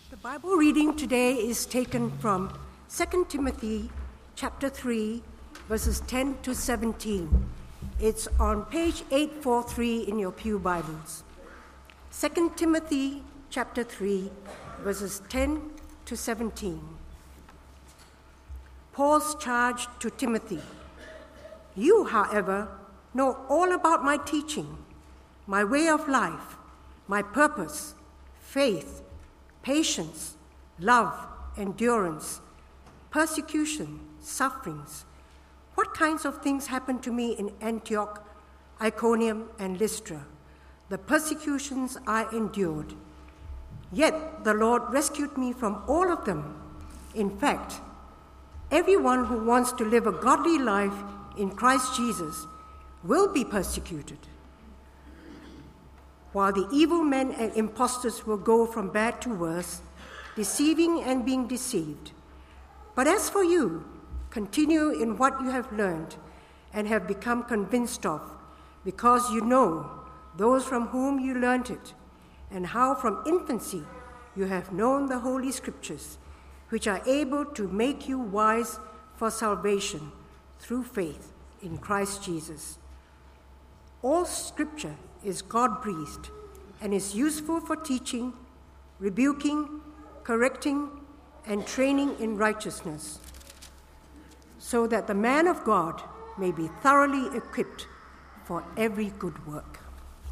The Bible reading today is taken from 2 Timothy chapter 3, verses 10 to 17. It's on page 843 in your pew Bibles. 2 Timothy chapter 3, verses 10 to 17. Paul's charge to Timothy. You, however, know all about my teaching, my way of life, my purpose, faith, patience, love, endurance, persecution, sufferings. What kinds of things happened to me in Antioch, Iconium, and Lystra, the persecutions I endured. Yet the Lord rescued me from all of them. In fact, everyone who wants to live a godly life in Christ Jesus will be persecuted, while the evil men and impostors will go from bad to worse, deceiving and being deceived. But as for you, continue in what you have learned and have become convinced of, because you know those from whom you learned it, and how from infancy you have known the Holy Scriptures, which are able to make you wise for salvation through faith in Christ Jesus. All Scripture is God-breathed and is useful for teaching, rebuking, correcting, and training in righteousness, so that the man of God may be thoroughly equipped for every good work.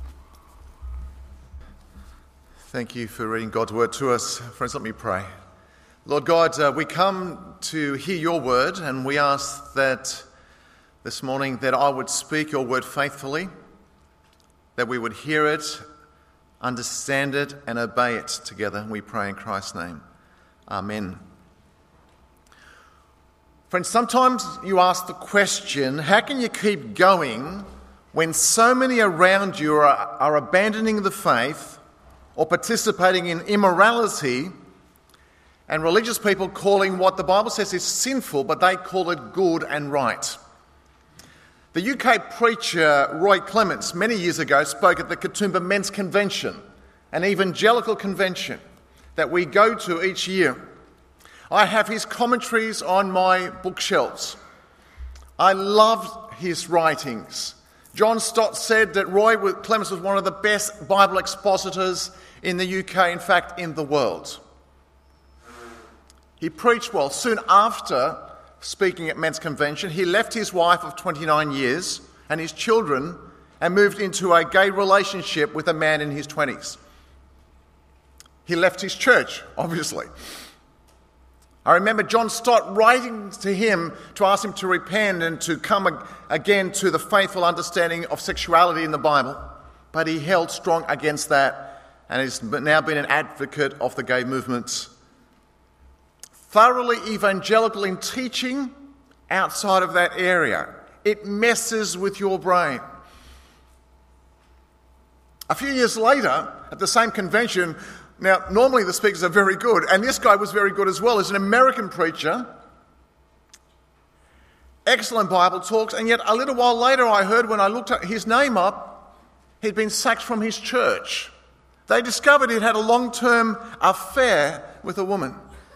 Thank you for reading God's word to us. Friends, let me pray. Lord God, we come to hear your word, and we ask that this morning that I would speak your word faithfully, that we would hear it, understand it, and obey it together. We pray in Christ's name. Amen. Friends, sometimes you ask the question, how can you keep going when so many around you are abandoning the faith or participating in immorality, and religious people calling what the Bible says is sinful, but they call it good and right? The UK preacher Roy Clements many years ago spoke at the Katoomba Men's Convention, an evangelical convention that we go to each year. I have his commentaries on my bookshelves. I loved his writings. John Stott said that Roy Clements was one of the best Bible expositors in the UK, in fact, in the world. He preached well. Soon after speaking at Men's Convention, he left his wife of 29 years and his children and moved into a gay relationship with a man in his 20s. He left his church, obviously. I remember John Stott writing to him to ask him to repent and to come again to the faithful understanding of sexuality in the Bible, but he held strong against that and has now been an advocate of the gay movement. Thoroughly evangelical in teaching outside of that area. It messes with your brain. A few years later, at the same convention, now normally the speakers are very good, and this guy was very good as well. He's an American preacher, excellent Bible talks, and yet a little while later I heard, when I looked at his name up, he'd been sacked from his church. They discovered he'd had a long-term affair with a woman.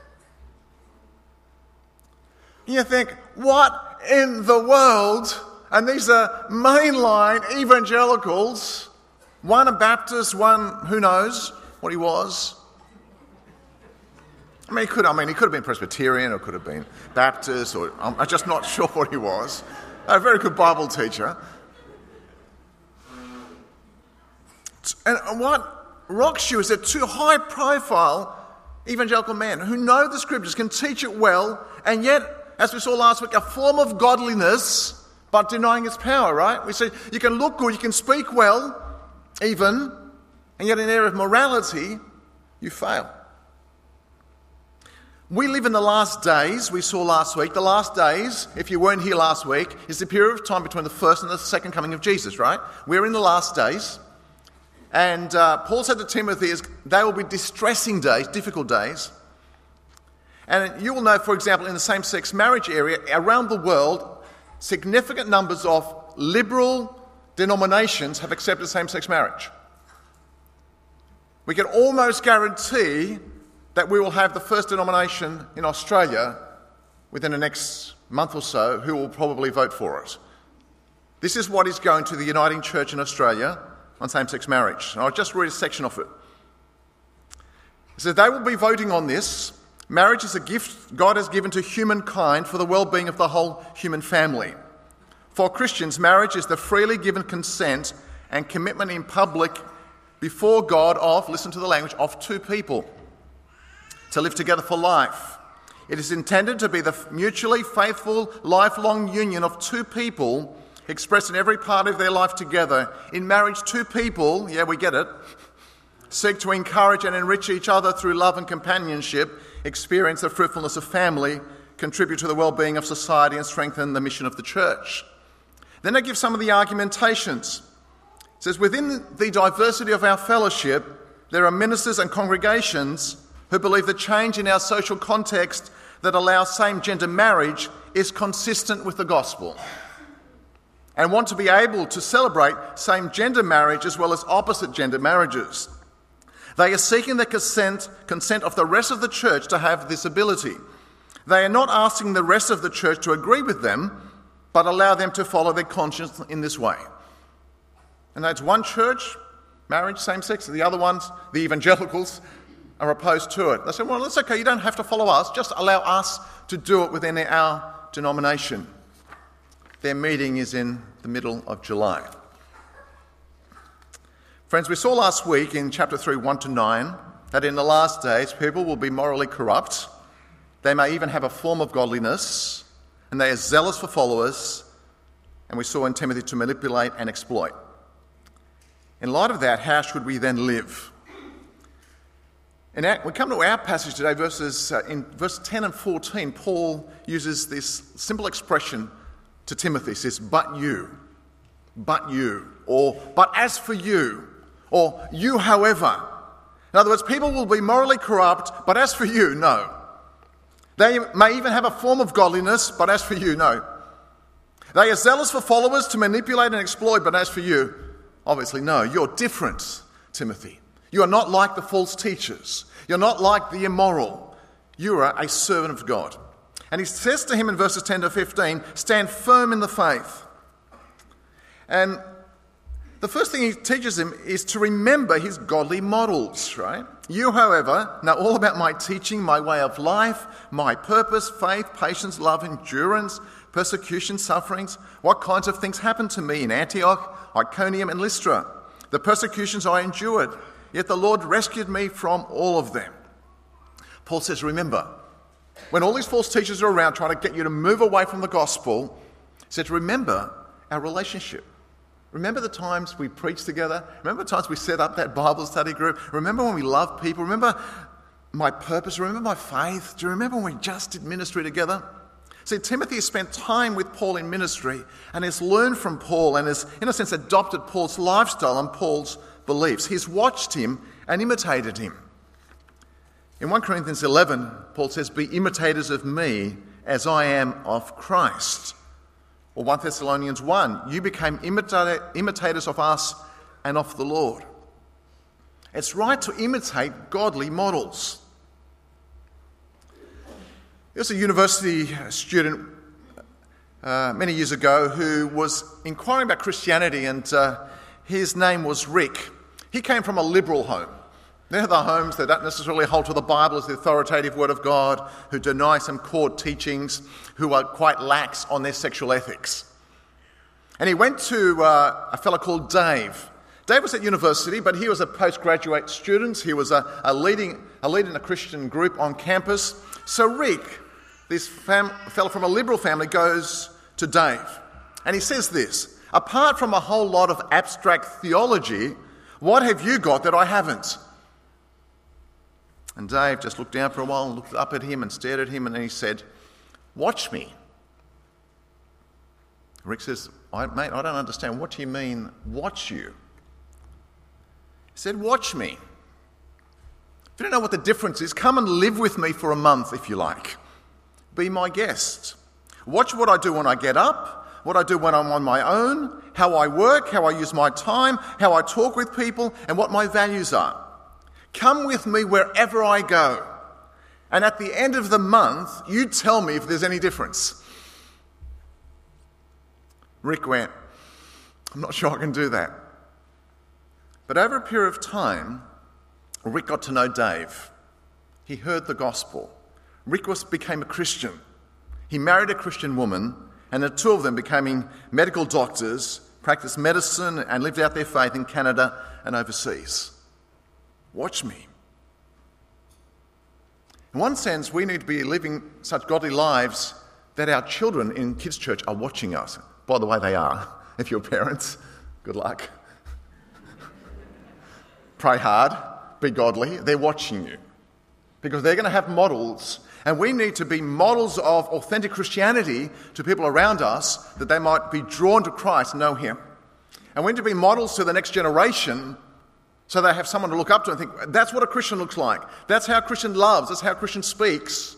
You think, what in the world? And these are mainline evangelicals, one a Baptist, one who knows what he was. He could have been Presbyterian, or could have been Baptist, or I'm just not sure what he was. A very good Bible teacher. And what rocks you is that two high-profile evangelical men who know the Scriptures, can teach it well, and yet, as we saw last week, a form of godliness, but denying its power, right? We say you can look good, you can speak well, even, and yet in the area of morality, you fail. We live in the last days, we saw last week. The last days, if you weren't here last week, is the period of time between the first and the second coming of Jesus, right? We're in the last days. And Paul said to Timothy, they will be distressing days, difficult days. And you will know, for example, in the same-sex marriage area, around the world, significant numbers of liberal denominations have accepted same-sex marriage. We can almost guarantee that we will have the first denomination in Australia within the next month or so who will probably vote for it. This is what is going to the Uniting Church in Australia on same-sex marriage. And I'll just read a section of it. It says, they will be voting on this. Marriage is a gift God has given to humankind for the well-being of the whole human family. For Christians, marriage is the freely given consent and commitment in public before God of, listen to the language, of two people to live together for life. It is intended to be the mutually faithful, lifelong union of two people expressed in every part of their life together. In marriage, two people, yeah, we get it, seek to encourage and enrich each other through love and companionship, experience the fruitfulness of family, contribute to the well-being of society and strengthen the mission of the church. Then they give some of the argumentations. It says, within the diversity of our fellowship, there are ministers and congregations who believe the change in our social context that allows same-gender marriage is consistent with the gospel and want to be able to celebrate same-gender marriage as well as opposite-gender marriages. They are seeking the consent of the rest of the church to have this ability. They are not asking the rest of the church to agree with them, but allow them to follow their conscience in this way. And that's one church, marriage, same-sex, the other ones, the evangelicals, are opposed to it. They say, well, that's okay, you don't have to follow us, just allow us to do it within our denomination. Their meeting is in the middle of July. Friends, we saw last week in chapter 3, 1-9, that in the last days people will be morally corrupt. They may even have a form of godliness, and they are zealous for followers, and we saw in Timothy to manipulate and exploit. In light of that, how should we then live? We come to our passage today, in verse 10 and 14, Paul uses this simple expression to Timothy. He says, but you, or but as for you, or you however. In other words, people will be morally corrupt, but as for you, no. They may even have a form of godliness, but as for you, no. They are zealous for followers to manipulate and exploit, but as for you, obviously no. You're different, Timothy. You are not like the false teachers. You're not like the immoral. You are a servant of God. And he says to him in verses 10 to 15, stand firm in the faith. And the first thing he teaches him is to remember his godly models, right? You, however, know all about my teaching, my way of life, my purpose, faith, patience, love, endurance, persecution, sufferings, what kinds of things happened to me in Antioch, Iconium, and Lystra. The persecutions I endured, yet the Lord rescued me from all of them. Paul says, remember, when all these false teachers are around trying to get you to move away from the gospel, he said, remember our relationship. Remember the times we preached together? Remember the times we set up that Bible study group? Remember when we loved people? Remember my purpose? Remember my faith? Do you remember when we just did ministry together? See, Timothy has spent time with Paul in ministry and has learned from Paul and has, in a sense, adopted Paul's lifestyle and Paul's beliefs. He's watched him and imitated him. In 1 Corinthians 11, Paul says, be imitators of me as I am of Christ. Or 1 Thessalonians 1, you became imitators of us and of the Lord. It's right to imitate godly models. There was a university student many years ago who was inquiring about Christianity, and his name was Rick. He came from a liberal home. They're the homes that don't necessarily hold to the Bible as the authoritative word of God, who deny some core teachings, who are quite lax on their sexual ethics. And he went to a fellow called Dave. Dave was at university, but he was a postgraduate student. He was a lead in a Christian group on campus. So Rick, this fellow from a liberal family, goes to Dave. And he says this, apart from a whole lot of abstract theology, what have you got that I haven't? And Dave just looked down for a while and looked up at him and stared at him, and then he said, watch me. Rick says, mate, I don't understand. What do you mean, watch you? He said, watch me. If you don't know what the difference is, come and live with me for a month, if you like. Be my guest. Watch what I do when I get up, what I do when I'm on my own, how I work, how I use my time, how I talk with people, and what my values are. Come with me wherever I go. And at the end of the month, you tell me if there's any difference. Rick went, I'm not sure I can do that. But over a period of time, Rick got to know Dave. He heard the gospel. Rick became a Christian. He married a Christian woman, and the two of them became medical doctors, practiced medicine, and lived out their faith in Canada and overseas. Watch me. In one sense, we need to be living such godly lives that our children in kids' church are watching us. By the way, they are. If you're parents, good luck. Pray hard, be godly. They're watching you because they're going to have models, and we need to be models of authentic Christianity to people around us that they might be drawn to Christ and know Him. And we need to be models to the next generation so they have someone to look up to and think, that's what a Christian looks like. That's how a Christian loves. That's how a Christian speaks.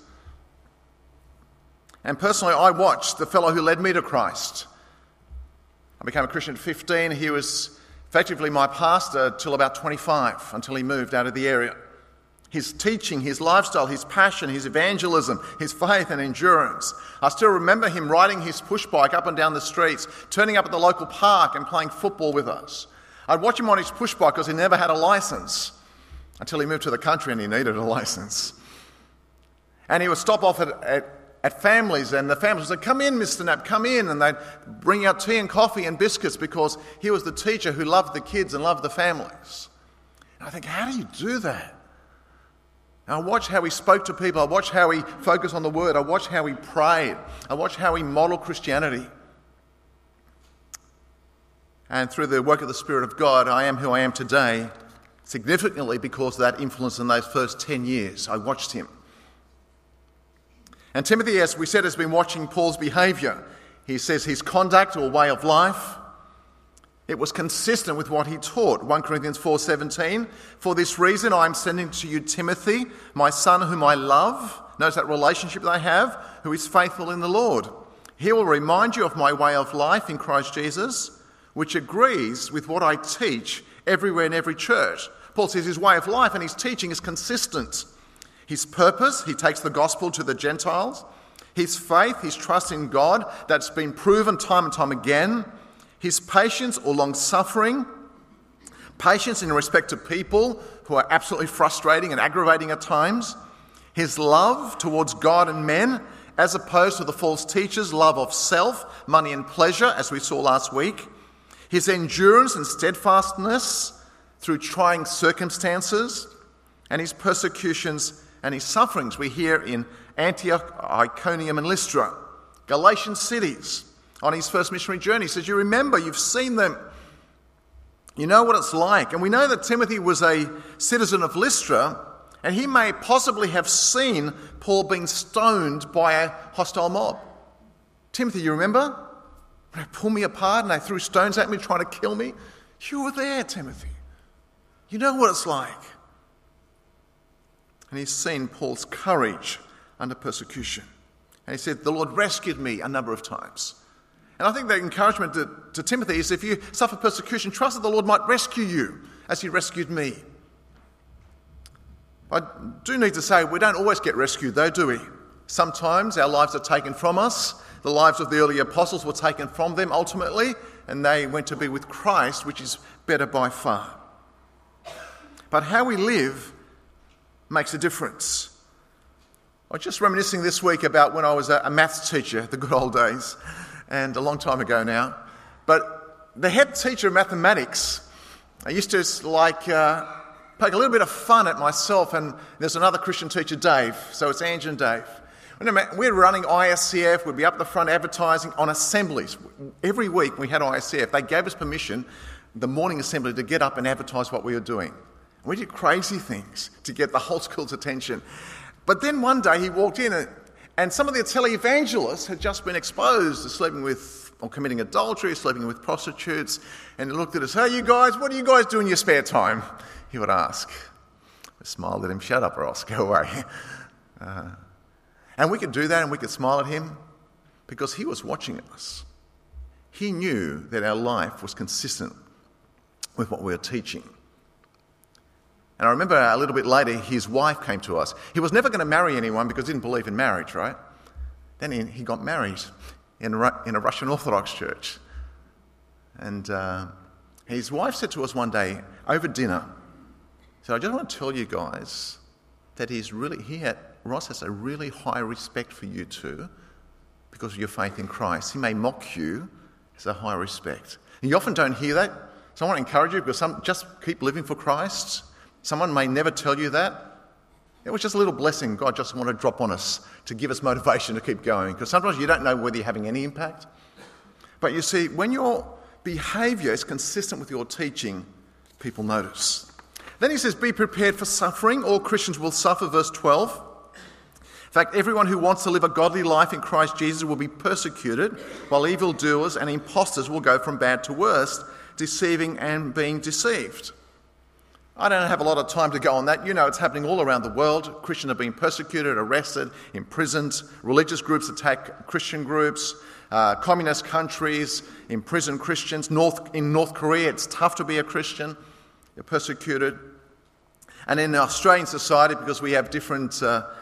And personally, I watched the fellow who led me to Christ. I became a Christian at 15. He was effectively my pastor till about 25, until he moved out of the area. His teaching, his lifestyle, his passion, his evangelism, his faith and endurance. I still remember him riding his push bike up and down the streets, turning up at the local park and playing football with us. I'd watch him on his push bike because he never had a license until he moved to the country and he needed a license. And he would stop off at families, and the families would say, come in, Mr. Knapp, come in. And they'd bring out tea and coffee and biscuits because he was the teacher who loved the kids and loved the families. And I think, how do you do that? And I watched how he spoke to people. I watched how he focused on the word. I watched how he prayed. I watched how he modeled Christianity. And through the work of the Spirit of God, I am who I am today, significantly because of that influence in those first 10 years. I watched him. And Timothy, as we said, has been watching Paul's behaviour. He says his conduct or way of life, it was consistent with what he taught. 1 Corinthians 4:17, for this reason I am sending to you Timothy, my son whom I love. Notice that relationship they have, who is faithful in the Lord. He will remind you of my way of life in Christ Jesus, which agrees with what I teach everywhere in every church. Paul says his way of life and his teaching is consistent. His purpose, he takes the gospel to the Gentiles. His faith, his trust in God, that's been proven time and time again. His patience or long-suffering, patience in respect to people who are absolutely frustrating and aggravating at times. His love towards God and men, as opposed to the false teachers' love of self, money and pleasure, as we saw last week. His endurance and steadfastness through trying circumstances, and his persecutions and his sufferings we hear in Antioch, Iconium and Lystra, Galatian cities. On his first missionary journey, he says, you remember, you've seen them. You know what it's like. And we know that Timothy was a citizen of Lystra, and he may possibly have seen Paul being stoned by a hostile mob. Timothy, you remember? They pulled me apart and they threw stones at me trying to kill me. You were there, Timothy. You know what it's like. And he's seen Paul's courage under persecution. And he said, the Lord rescued me a number of times. And I think the encouragement to Timothy is if you suffer persecution, trust that the Lord might rescue you as he rescued me. I do need to say, we don't always get rescued though, do we? Sometimes our lives are taken from us. The lives of the early apostles were taken from them ultimately, and they went to be with Christ, which is better by far. But how we live makes a difference. I was just reminiscing this week about when I was a maths teacher, the good old days, and a long time ago now. But the head teacher of mathematics, I used to poke a little bit of fun at myself, and there's another Christian teacher, Dave, so it's Ange and Dave. We're running ISCF, we'd be up the front advertising on assemblies. Every week we had ISCF. They gave us permission, the morning assembly, to get up and advertise what we were doing. We did crazy things to get the whole school's attention. But then one day he walked in and some of the televangelists had just been exposed to sleeping with or committing adultery, sleeping with prostitutes, and he looked at us, hey you guys, what do you guys do in your spare time? He would ask. I smiled at him, shut up or else go away. And we could do that and we could smile at him because he was watching us. He knew that our life was consistent with what we were teaching. And I remember a little bit later, his wife came to us. He was never going to marry anyone because he didn't believe in marriage, right? Then he got married in a Russian Orthodox church. And his wife said to us one day over dinner, so I just want to tell you guys that Ross has a really high respect for you two because of your faith in Christ. He may mock you, it's a high respect. And you often don't hear that. So I want to encourage you because just keep living for Christ. Someone may never tell you that. It was just a little blessing God just wanted to drop on us to give us motivation to keep going, because sometimes you don't know whether you're having any impact. But you see, when your behaviour is consistent with your teaching, people notice. Then he says, be prepared for suffering. All Christians will suffer, verse 12. In fact, everyone who wants to live a godly life in Christ Jesus will be persecuted, while evildoers and impostors will go from bad to worse, deceiving and being deceived. I don't have a lot of time to go on that. You know it's happening all around the world. Christians are being persecuted, arrested, imprisoned. Religious groups attack Christian groups. Communist countries imprison Christians. In North Korea, it's tough to be a Christian. You're persecuted. And in Australian society, because we have different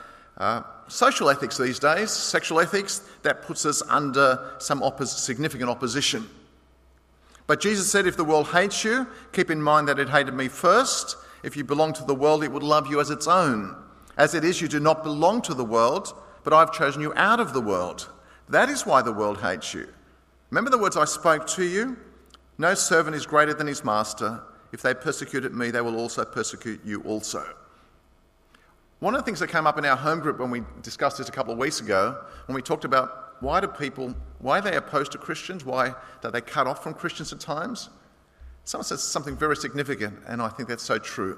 social ethics these days, sexual ethics, that puts us under some significant opposition. But Jesus said, if the world hates you, keep in mind that it hated me first. If you belong to the world, it would love you as its own. As it is, you do not belong to the world, but I've chosen you out of the world. That is why the world hates you. Remember the words I spoke to you? No servant is greater than his master. If they persecuted me, they will also persecute you also. One of the things that came up in our home group when we discussed this a couple of weeks ago, when we talked about why are they opposed to Christians? Why are they cut off from Christians at times? Someone says something very significant, and I think that's so true.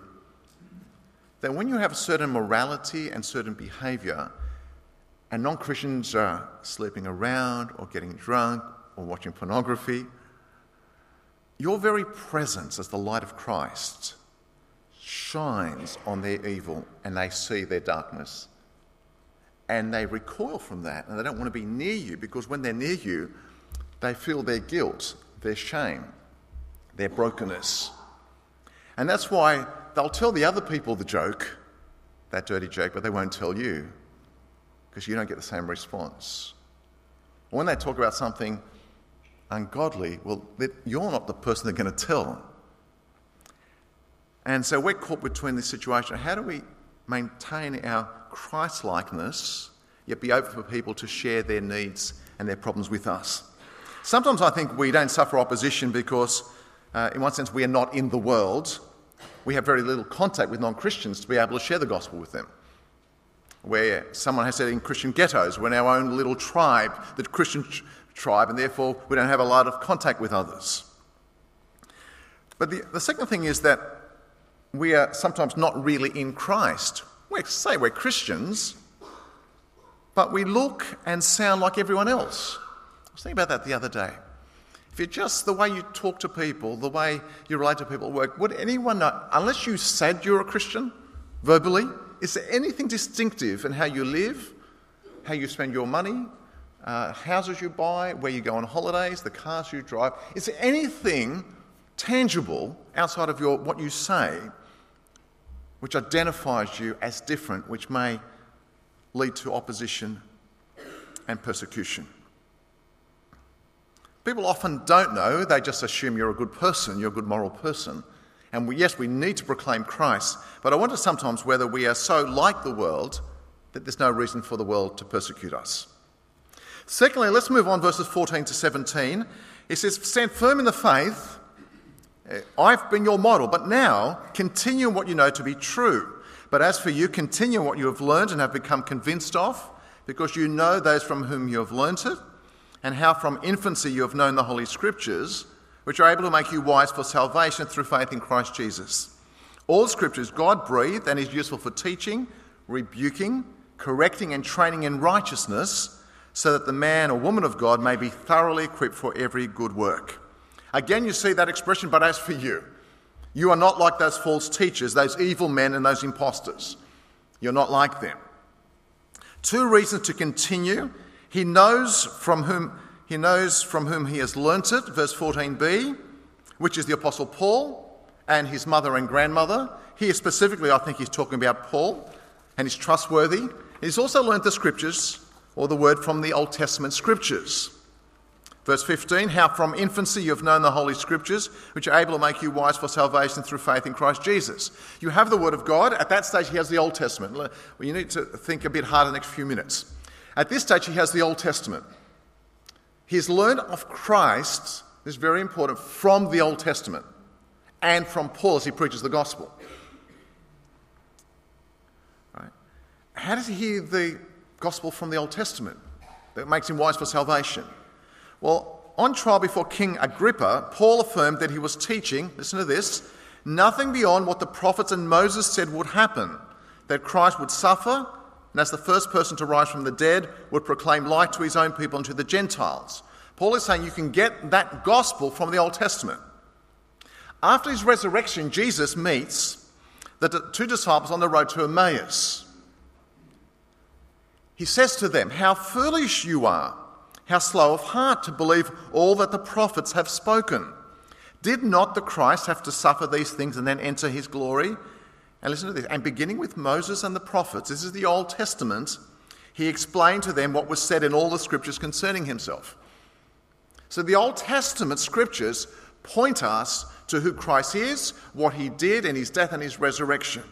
That when you have a certain morality and certain behaviour, and non-Christians are sleeping around or getting drunk or watching pornography, your very presence as the light of Christ shines on their evil and they see their darkness. And they recoil from that, and they don't want to be near you, because when they're near you, they feel their guilt, their shame, their brokenness. And that's why they'll tell the other people the joke, that dirty joke, but they won't tell you, because you don't get the same response. Or when they talk about something ungodly, well, you're not the person they're going to tell. And so we're caught between this situation. How do we maintain our Christ-likeness, yet be open for people to share their needs and their problems with us? Sometimes I think we don't suffer opposition because, in one sense, we are not in the world. We have very little contact with non-Christians to be able to share the gospel with them. Where someone has said in Christian ghettos, we're in our own little tribe, the Christian tribe, and therefore we don't have a lot of contact with others. But the second thing is that we are sometimes not really in Christ. We say we're Christians, but we look and sound like everyone else. I was thinking about that the other day. If you're just the way you talk to people, the way you relate to people at work, would anyone know, unless you said you're a Christian verbally, is there anything distinctive in how you live, how you spend your money, houses you buy, where you go on holidays, the cars you drive? Is there anything tangible outside of what you say which identifies you as different, which may lead to opposition and persecution? People often don't know, they just assume you're a good person, you're a good moral person. And we need to proclaim Christ, but I wonder sometimes whether we are so like the world that there's no reason for the world to persecute us. Secondly, let's move on verses 14 to 17. It says, stand firm in the faith. I've been your model, but now continue in what you know to be true. But as for you, continue in what you have learned and have become convinced of, because you know those from whom you have learnt it, and how from infancy you have known the Holy Scriptures, which are able to make you wise for salvation through faith in Christ Jesus. All Scripture is God-breathed and is useful for teaching, rebuking, correcting and training in righteousness, so that the man or woman of God may be thoroughly equipped for every good work. Again, you see that expression, but as for you, you are not like those false teachers, those evil men and those impostors. You're not like them. 2 reasons to continue. He knows from whom he has learnt it, verse 14b, which is the Apostle Paul and his mother and grandmother. Here specifically, I think he's talking about Paul, and he's trustworthy. He's also learnt the scriptures, or the word from the Old Testament scriptures. Verse 15, how from infancy you have known the Holy Scriptures, which are able to make you wise for salvation through faith in Christ Jesus. You have the Word of God. At that stage, he has the Old Testament. Well, you need to think a bit harder the next few minutes. At this stage, he has the Old Testament. He's learned of Christ, this is very important, from the Old Testament and from Paul as he preaches the gospel. Right? How does he hear the gospel from the Old Testament that makes him wise for salvation? Well, on trial before King Agrippa, Paul affirmed that he was teaching, listen to this, nothing beyond what the prophets and Moses said would happen, that Christ would suffer, and as the first person to rise from the dead, would proclaim light to his own people and to the Gentiles. Paul is saying you can get that gospel from the Old Testament. After his resurrection, Jesus meets the two disciples on the road to Emmaus. He says to them, how foolish you are, how slow of heart to believe all that the prophets have spoken. Did not the Christ have to suffer these things and then enter his glory? And listen to this. And beginning with Moses and the prophets, this is the Old Testament, he explained to them what was said in all the scriptures concerning himself. So the Old Testament scriptures point us to who Christ is, what he did in his death and his resurrection.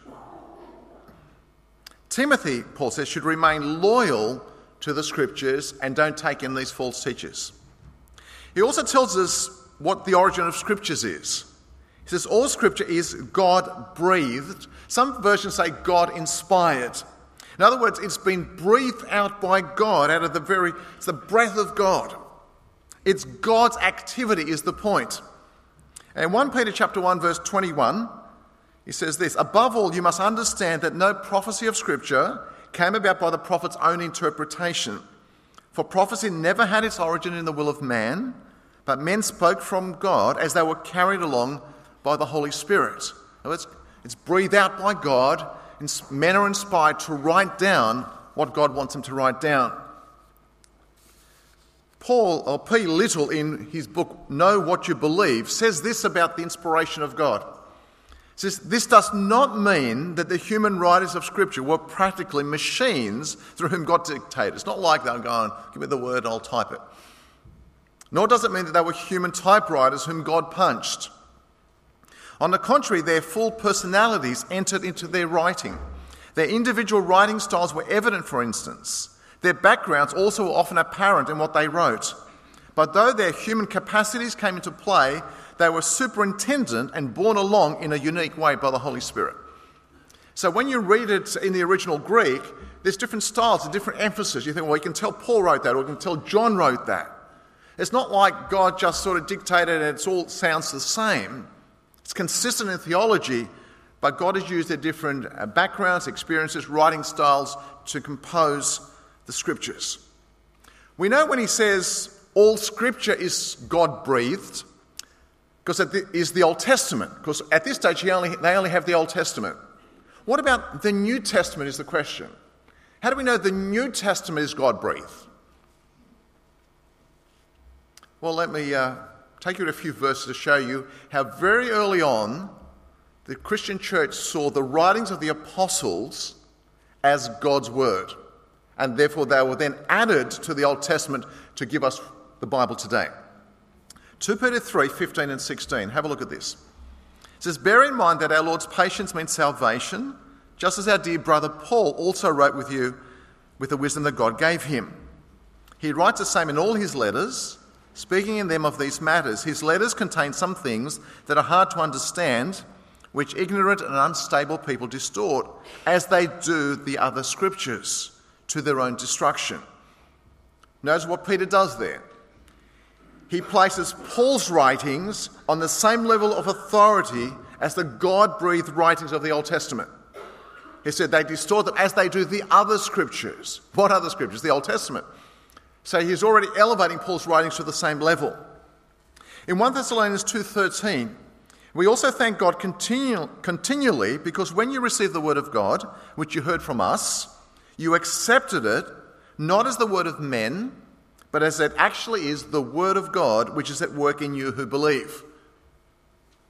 Timothy, Paul says, should remain loyal to the scriptures and don't take in these false teachers. He also tells us what the origin of scriptures is. He says all scripture is God-breathed. Some versions say God-inspired. In other words, it's been breathed out by God, it's the breath of God. It's God's activity is the point. And 1 Peter chapter 1 verse 21, he says this, above all you must understand that no prophecy of scripture came about by the prophet's own interpretation. For prophecy never had its origin in the will of man, but men spoke from God as they were carried along by the Holy Spirit. It's breathed out by God, and men are inspired to write down what God wants them to write down. P. Little, in his book Know What You Believe, says this about the inspiration of God. He says, this does not mean that the human writers of Scripture were practically machines through whom God dictated. It's not like they're going, give me the word, I'll type it. Nor does it mean that they were human typewriters whom God punched. On the contrary, their full personalities entered into their writing. Their individual writing styles were evident, for instance. Their backgrounds also were often apparent in what they wrote. But though their human capacities came into play, they were superintended and borne along in a unique way by the Holy Spirit. So when you read it in the original Greek, there's different styles, a different emphasis. You think, well, you can tell Paul wrote that, or you can tell John wrote that. It's not like God just sort of dictated and it all sounds the same. It's consistent in theology, but God has used their different backgrounds, experiences, writing styles to compose the scriptures. We know when he says all scripture is God-breathed, because it is the Old Testament. Because at this stage, they only have the Old Testament. What about the New Testament is the question. How do we know the New Testament is God-breathed? Well, let me take you to a few verses to show you how very early on the Christian church saw the writings of the apostles as God's word. And therefore they were then added to the Old Testament to give us the Bible today. 2 Peter 3, 15 and 16. Have a look at this. It says, bear in mind that our Lord's patience means salvation, just as our dear brother Paul also wrote with you with the wisdom that God gave him. He writes the same in all his letters, speaking in them of these matters. His letters contain some things that are hard to understand, which ignorant and unstable people distort, as they do the other scriptures, to their own destruction. Notice what Peter does there. He places Paul's writings on the same level of authority as the God-breathed writings of the Old Testament. He said they distort them as they do the other scriptures. What other scriptures? The Old Testament. So he's already elevating Paul's writings to the same level. In 1 Thessalonians 2:13, we also thank God continually because when you received the word of God, which you heard from us, you accepted it not as the word of men, but as it actually is the word of God, which is at work in you who believe.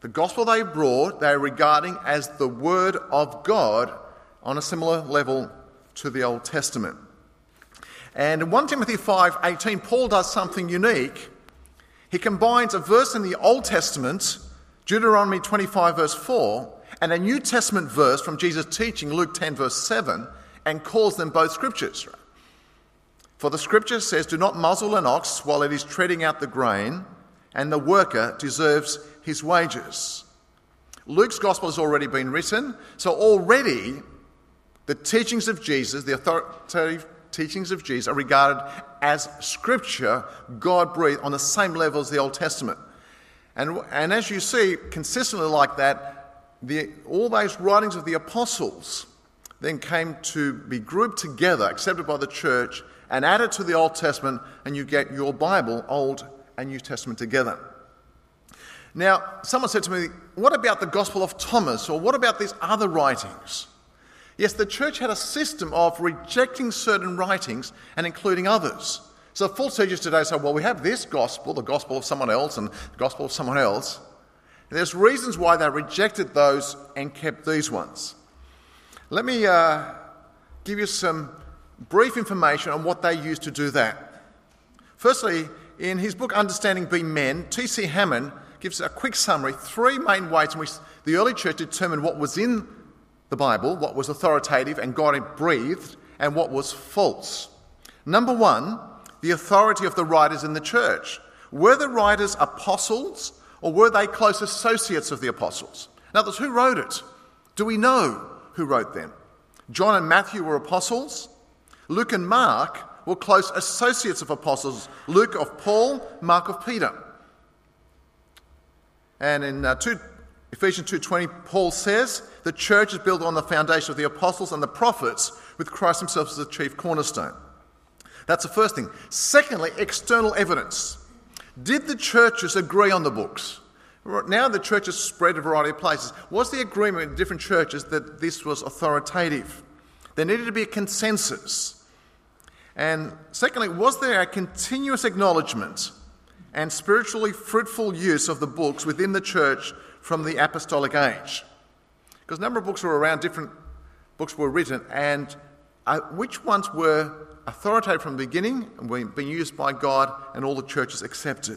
The gospel they brought, they are regarding as the word of God on a similar level to the Old Testament. And in 1 Timothy 5:18, Paul does something unique. He combines a verse in the Old Testament, Deuteronomy 25 verse 4, and a New Testament verse from Jesus' teaching, Luke 10 verse 7, and calls them both scriptures. For the scripture says, "Do not muzzle an ox while it is treading out the grain, and the worker deserves his wages." Luke's gospel has already been written, so already the teachings of Jesus, the authoritative teachings of Jesus, are regarded as scripture, God-breathed, on the same level as the Old Testament. And as you see, consistently like that, all those writings of the apostles then came to be grouped together, accepted by the church, and added to the Old Testament, and you get your Bible, Old and New Testament together. Now, someone said to me, what about the Gospel of Thomas, or what about these other writings? Yes, the church had a system of rejecting certain writings and including others. So false teachers today say, well, we have this gospel, the gospel of someone else, and the gospel of someone else. And there's reasons why they rejected those and kept these ones. Let me give you some brief information on what they used to do that. Firstly, in his book Understanding Being Men, T.C. Hammond gives a quick summary, 3 main ways in which the early church determined what was in the Bible, what was authoritative and God-breathed, and what was false. Number 1, the authority of the writers in the church. Were the writers apostles, or were they close associates of the apostles? In other words, who wrote it? Do we know who wrote them? John and Matthew were apostles. Luke and Mark were close associates of apostles. Luke of Paul, Mark of Peter. And in Ephesians 2:20, Paul says, the church is built on the foundation of the apostles and the prophets, with Christ himself as the chief cornerstone. That's the first thing. Secondly, external evidence. Did the churches agree on the books? Now the churches spread a variety of places. Was the agreement in different churches that this was authoritative? There needed to be a consensus. And secondly, was there a continuous acknowledgement and spiritually fruitful use of the books within the church from the apostolic age? Because a number of books were around, different books were written, and which ones were authoritative from the beginning and were being used by God and all the churches accepted?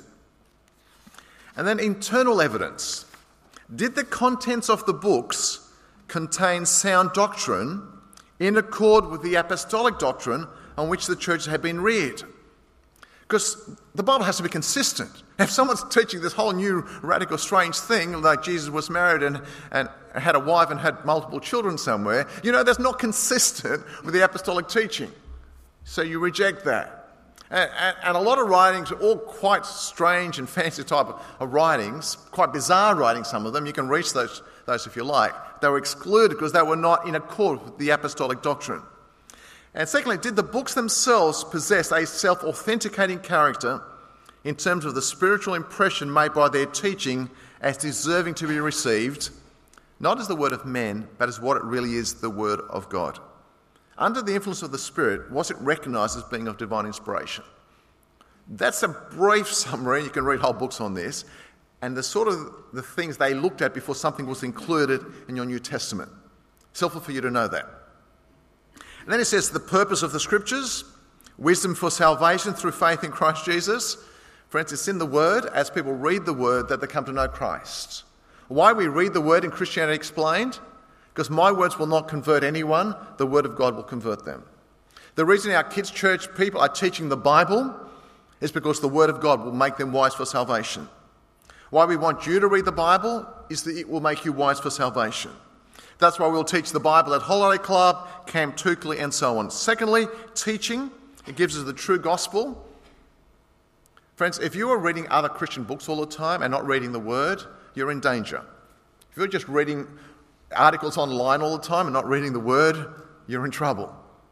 And then internal evidence. Did the contents of the books contain sound doctrine in accord with the apostolic doctrine on which the church had been reared? Because the Bible has to be consistent. If someone's teaching this whole new radical strange thing, like Jesus was married and had a wife and had multiple children somewhere, that's not consistent with the apostolic teaching. So you reject that. And a lot of writings are all quite strange and fancy type of writings, quite bizarre writings, some of them. You can reach those if you like. They were excluded because they were not in accord with the apostolic doctrine. And secondly, did the books themselves possess a self-authenticating character in terms of the spiritual impression made by their teaching as deserving to be received, not as the word of men, but as what it really is, the word of God? Under the influence of the Spirit, was it recognised as being of divine inspiration? That's a brief summary. You can read whole books on this. And the things they looked at before something was included in your New Testament. It's helpful for you to know that. And then it says the purpose of the Scriptures, wisdom for salvation through faith in Christ Jesus. Friends, it's in the Word, as people read the Word, that they come to know Christ. Why we read the Word in Christianity Explained? Because my words will not convert anyone, the Word of God will convert them. The reason our kids' church people are teaching the Bible is because the Word of God will make them wise for salvation. Why we want you to read the Bible is that it will make you wise for salvation. That's why we'll teach the Bible at Holiday Club, Camp Toukley, and so on. Secondly, teaching. It gives us the true gospel. Friends, if you are reading other Christian books all the time and not reading the Word, you're in danger. If you're just reading articles online all the time and not reading the Word, you're in trouble.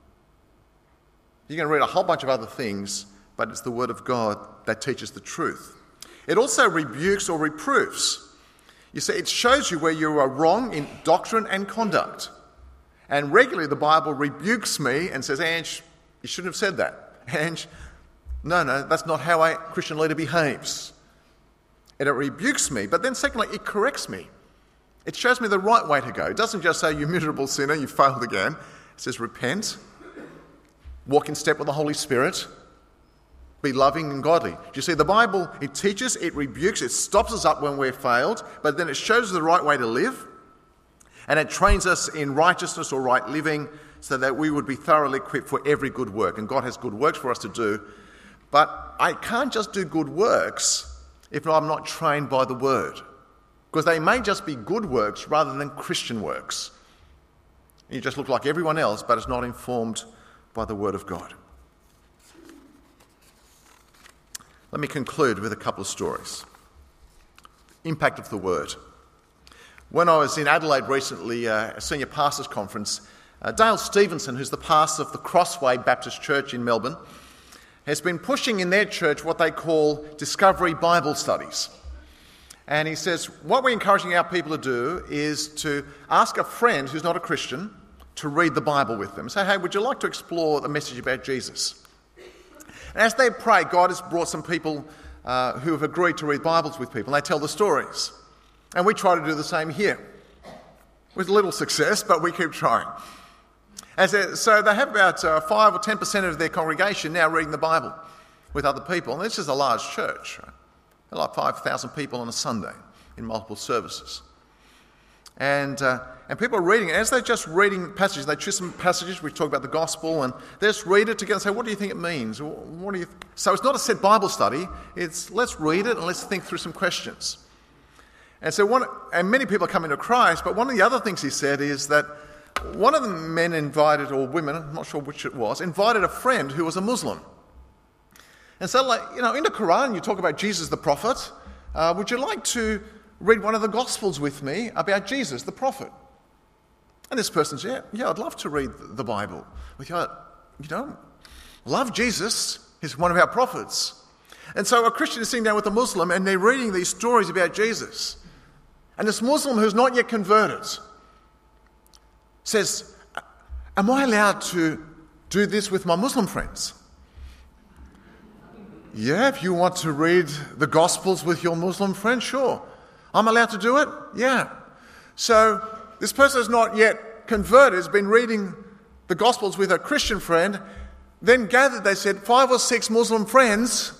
You can read a whole bunch of other things, but it's the Word of God that teaches the truth. It also rebukes or reproofs. You see, it shows you where you are wrong in doctrine and conduct. And regularly the Bible rebukes me and says, Ange, you shouldn't have said that. Ange, no, that's not how a Christian leader behaves. and it rebukes me, but then secondly, it corrects me. It shows me the right way to go. It doesn't just say, you miserable sinner, you failed again. It says, repent, walk in step with the Holy Spirit, be loving and godly. Do you see, the Bible, it teaches, it rebukes, it stops us up when we're failed, but then it shows us the right way to live, and it trains us in righteousness or right living so that we would be thoroughly equipped for every good work. And God has good works for us to do, but I can't just do good works if I'm not trained by the Word, because they may just be good works rather than Christian works. You just look like everyone else, but it's not informed by the Word of God. Let me conclude with a couple of stories. Impact of the Word. When I was in Adelaide recently, a senior pastors conference, Dale Stevenson, who's the pastor of the Crossway Baptist Church in Melbourne, has been pushing in their church what they call Discovery Bible Studies. And he says, what we're encouraging our people to do is to ask a friend who's not a Christian to read the Bible with them. Say, hey, would you like to explore the message about Jesus? And as they pray, God has brought some people who have agreed to read Bibles with people, and they tell the stories. And we try to do the same here. With little success, but we keep trying. So they have about 5 or 10% of their congregation now reading the Bible with other people. And this is a large church, right? Like 5,000 people on a Sunday in multiple services. And people are reading it. As they're just reading passages, they choose some passages. We talk about the gospel, and they just read it together and say, what do you think it means? So it's not a set Bible study. It's let's read it and let's think through some questions. And many people are coming to Christ, but one of the other things he said is that one of the men invited, or women, I'm not sure which it was, invited a friend who was a Muslim. And so, in the Quran, you talk about Jesus the prophet. Would you like to read one of the Gospels with me about Jesus the prophet? And this person said, yeah, I'd love to read the Bible. Love Jesus. He's one of our prophets. And so a Christian is sitting down with a Muslim, and they're reading these stories about Jesus. And this Muslim who's not yet converted says, am I allowed to do this with my Muslim friends? Yeah, if you want to read the Gospels with your Muslim friends, sure. I'm allowed to do it? Yeah. So this person is not yet converted, has been reading the Gospels with a Christian friend, then gathered, they said, 5 or 6 Muslim friends,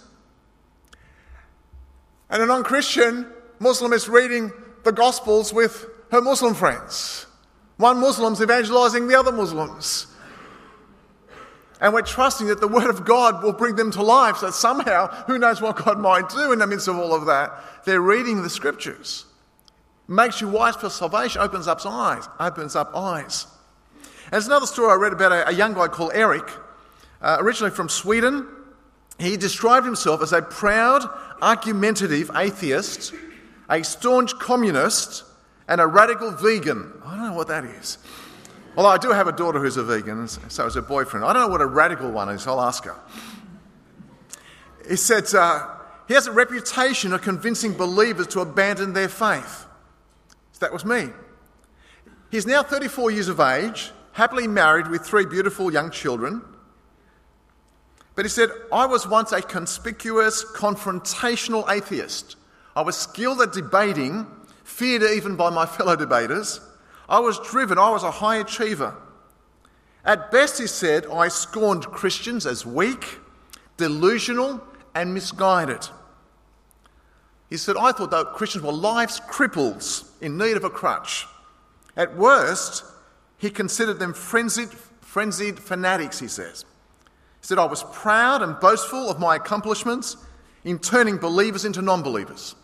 and a non-Christian Muslim is reading the Gospels with her Muslim friends. One Muslim's evangelizing the other Muslims. And we're trusting that the Word of God will bring them to life. So somehow, who knows what God might do in the midst of all of that. They're reading the Scriptures. Makes you wise for salvation, opens up eyes. And there's another story I read about a young guy called Eric, originally from Sweden. He described himself as a proud, argumentative atheist, a staunch communist, and a radical vegan. I don't know what that is. Although I do have a daughter who's a vegan, so is her boyfriend. I don't know what a radical one is. I'll ask her. He said he has a reputation of convincing believers to abandon their faith. So that was me. He's now 34 years of age, happily married with 3 beautiful young children. But he said, I was once a conspicuous, confrontational atheist. I was skilled at debating, feared even by my fellow debaters. I was driven, I was a high achiever. At best, he said, I scorned Christians as weak, delusional, and misguided. He said, I thought that Christians were life's cripples in need of a crutch. At worst, he considered them frenzied fanatics, he says. He said, I was proud and boastful of my accomplishments in turning believers into non-believers.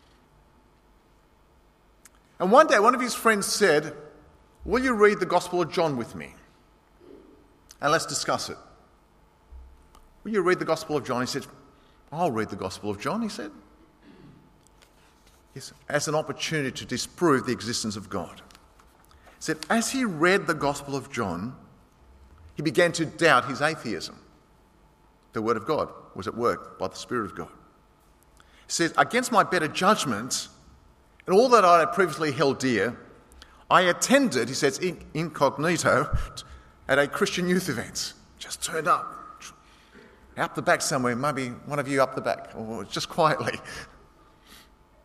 And one day, one of his friends said, will you read the Gospel of John with me? And let's discuss it. Will you read the Gospel of John? He said, I'll read the Gospel of John, he said. Yes, as an opportunity to disprove the existence of God. He said, as he read the Gospel of John, he began to doubt his atheism. The Word of God was at work by the Spirit of God. He said, against my better judgment, and all that I had previously held dear, I attended, he says, incognito, at a Christian youth event. Just turned up the back somewhere, maybe one of you up the back, or just quietly.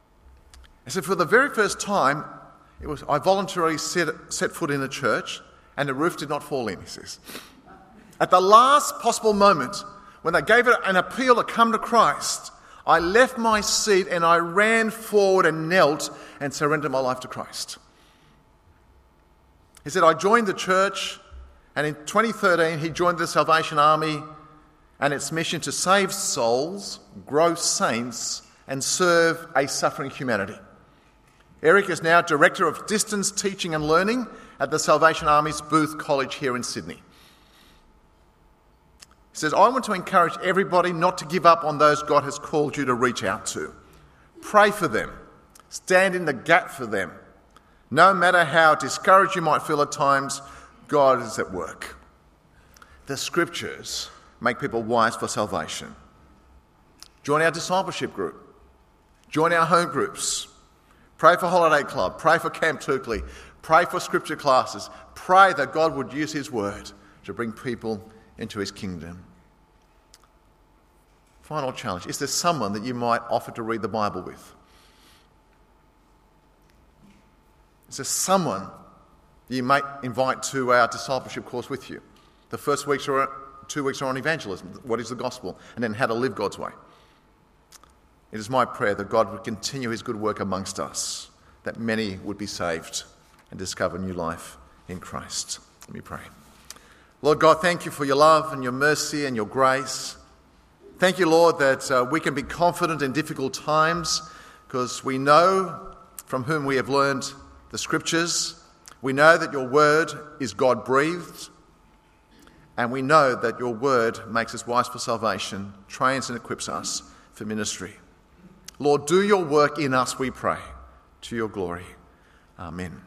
He said, for the very first time, I voluntarily set foot in a church and the roof did not fall in, he says. At the last possible moment, when they gave it an appeal to come to Christ, I left my seat and I ran forward and knelt and surrendered my life to Christ. He said, I joined the church, and in 2013 he joined the Salvation Army and its mission to save souls, grow saints and serve a suffering humanity. Eric is now Director of Distance Teaching and Learning at the Salvation Army's Booth College here in Sydney. He says, I want to encourage everybody not to give up on those God has called you to reach out to. Pray for them. Stand in the gap for them. No matter how discouraged you might feel at times, God is at work. The Scriptures make people wise for salvation. Join our discipleship group. Join our home groups. Pray for Holiday Club. Pray for Camp Turkley. Pray for Scripture classes. Pray that God would use His Word to bring people into His kingdom. Final challenge. Is there someone that you might offer to read the Bible with? Is there someone you might invite to our discipleship course with you? The first 2 weeks are on evangelism. What is the gospel? And then how to live God's way. It is my prayer that God would continue His good work amongst us, that many would be saved and discover new life in Christ. Let me pray. Lord God, thank you for your love and your mercy and your grace. Thank you, Lord, that we can be confident in difficult times because we know from whom we have learned the Scriptures. We know that your word is God-breathed, and we know that your word makes us wise for salvation, trains and equips us for ministry. Lord, do your work in us, we pray, to your glory. Amen.